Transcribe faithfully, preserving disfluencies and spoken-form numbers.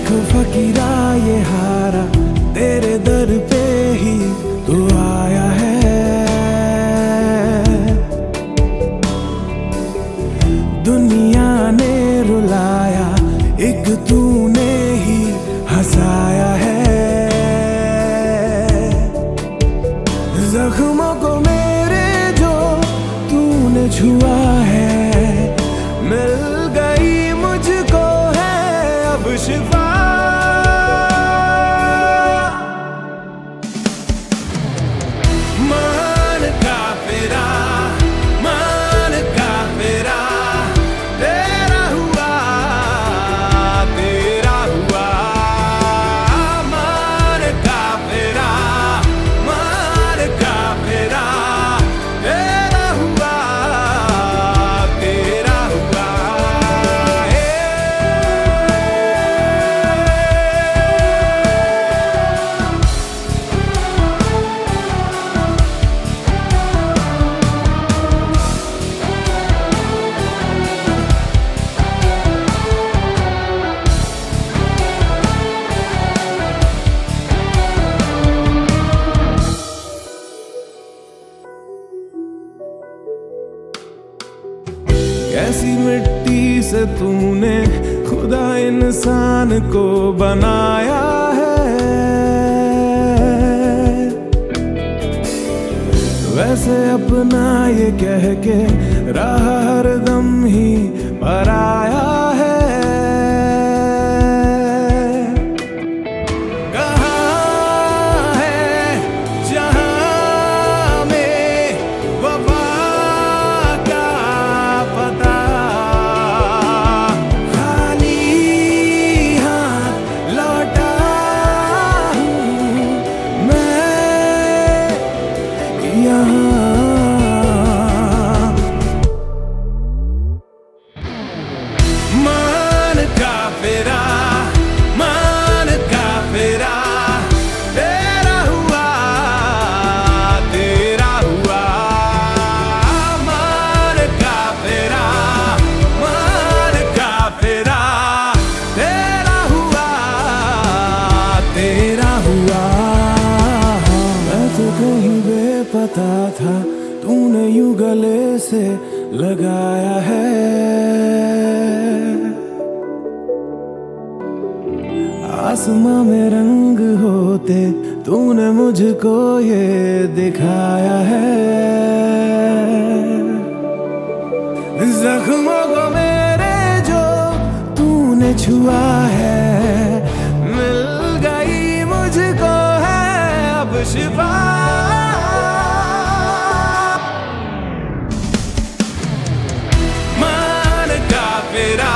देखो फकीरा ये हारा, तेरे दर पे ही तू आया है। दुनिया ने रुलाया, एक तूने ही हंसाया है। जख्मों को मेरे जो तूने छुआ है, मिल गई मुझको है अब शिफा। मान का फेरा, मान का फेरा, तेरा हुआ, तेरा हुआ। मान का फेरा, मान का फेरा, तेरा हुआ, तेरा हुआ। कैसी मिट्टी से तूने खुदा इंसान को बनाया है, वैसे अपना ये कह के राह हरदम ही पराया है। कहाँ है जहाँ में वफा का पता, खाली हाथ लौटा हूँ मैं यहाँ। मान का फेरा, मान का फेरा, तेरा हुआ, तेरा हुआ। मान का फेरा, मान का फेरा, तेरा हुआ, तेरा हुआ। मैं तो कहीं बेपता था, तूने यूं गले से लगाया है। आसमां में रंग होते तूने मुझको ये दिखाया है। जख्मों को मेरे जो तूने छुआ है, मिल गई मुझको है अब शिफा। मान का फेरा,